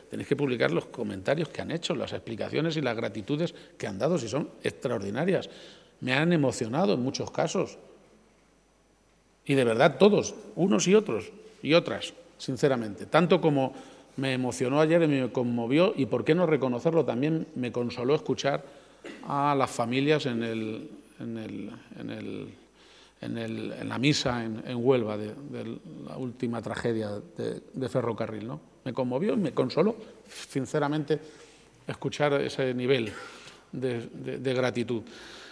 tenéis que publicar los comentarios que han hecho, las explicaciones y las gratitudes que han dado, si son extraordinarias. Me han emocionado en muchos casos. Y de verdad todos, unos y otros y otras, sinceramente. Tanto como me emocionó ayer y me conmovió, y por qué no reconocerlo, también me consoló escuchar a las familias en la misa en Huelva de la última tragedia de Ferrocarril, ¿no? Me conmovió y me consoló, sinceramente, escuchar ese nivel de gratitud.